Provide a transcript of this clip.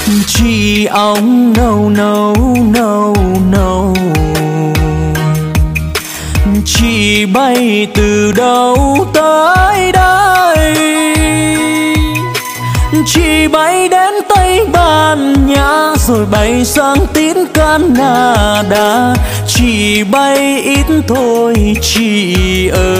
Chị ong nâu nâu nâu nâu, chị bay từ đâu tới đây? Chị bay đến Tây Ban Nha rồi bay sang tín Canada. Chị bay ít thôi chị ơi.